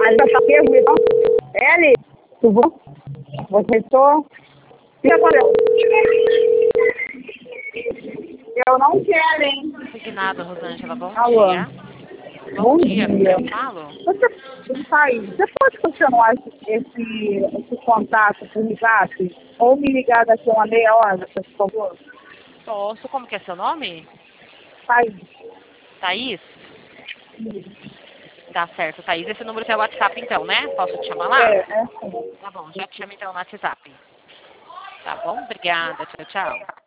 Mas eu só pergunto, Eli, tudo bom? Você estou? Fica com ela. Eu não quero, hein? Nada, Rosângela. Bom Alô. dia. Bom dia. dia. Eu falo? Você pode continuar esse contato por WhatsApp? Ou me ligar daqui a uma meia hora, por favor? Posso. Como que é seu nome? Thaís. Thaís? Tá certo, Thaís. Esse número é o WhatsApp, então, né? Posso te chamar lá? É sim. Tá bom, já te chamo então no WhatsApp. Tá bom? Obrigada. Tchau, tchau.